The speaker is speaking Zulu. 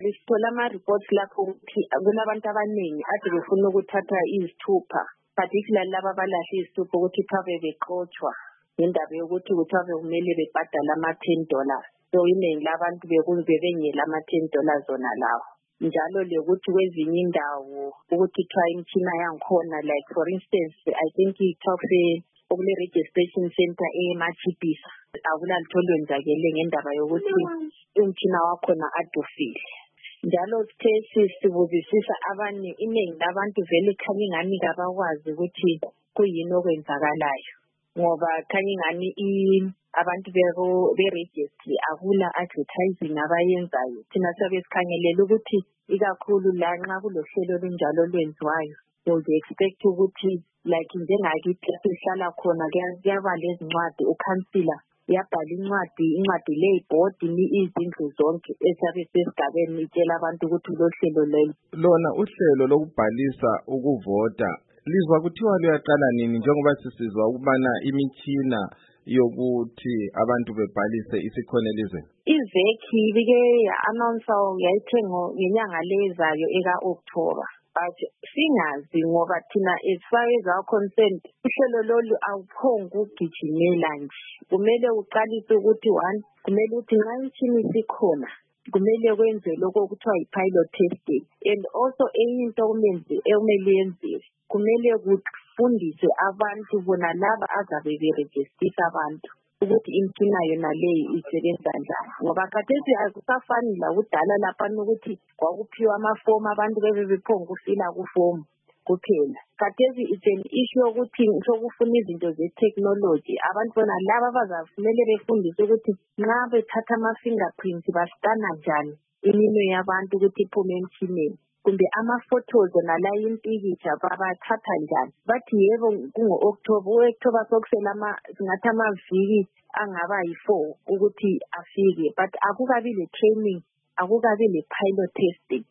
sithola ama-reports lapho ukuthi kunabantu abaningi ade befuna ukuthatha izithupha, particularly laba abalahle izithupha ukuthi kuthiwa beqotshwa ngendaba yokuthi kuthiwa bekumele bebhadala $10. So iningi labantu bebengela $10 zona lawo. Njalo lekuthi kwezinye indawo ukuthi kuthiwa imtshina yangikhona, like for instance I think ithiwa okule registration center eMachibisa akulalutho olwenzakele ngendaba yokuthi umtshina wakhona adufile. Njalo sithe sibuzisisa abanye iningi labantu vele khanye ingani kabakwazi ukuthi kuyini okwenzakalayo, ngoba khanye ingani abantu be-registry akula advertising abayenzayo. Thina sabe sikhangelela ukuthi ikakhulu la nxa kulohlelo olunjalo olwenziwayo would expect ukuthi like njengakithi sihlala khona kuyaba lezincwadi ukhansila yabhala incwadi leyibhodi izindlu zonke esabe sesigabeni itshela abantu ukuthi lohlelo lelo. Lona uhlelo lokubhalisa ukuvota lizwa kuthiwa luyaqala nini, njengoba sisizwa ukubana imitshina yokuthi abantu bebhalise isikhona elizweni? Iveki bike ya-announce yayithe ngenyanga lezayo eka-October. But singazi ngoba thina as far as our concerned uhlelo lolu awuphongi ukugijimela nje. Kumele uqalise ukuthi one, kumele ukuthi nxa imtshini isikhona kumele kwenze lokho okuthiwa yi-pilot testing. And also enye into ekumele yenziwe, kumele kufundiswe abantu bona laba azabe berejistisa abantu ukuthi imtshina yona leyi isebenza njani, ngoba khathesi akusafani la kudala lapha ukuthi kwakuphiwa amafomu abantu bebephonga ukufila kufomu kuphela. Khathesi it's an issue ukuthi sokufuna izinto ze-technology. Abantu bona laba bazafunele befundiswe ukuthi nxa bethatha ama-fingerprints baskana njani iminwe yabantu ukuthi iphume emtshineni, kumbe ama-photos nala impikitsha babathatha njani. Bathi yebo kungo-October, u-October sokusela singathi amaviki angaba yi-4 ukuthi afike, but akukabi le-training, akukabi le-pilot testing.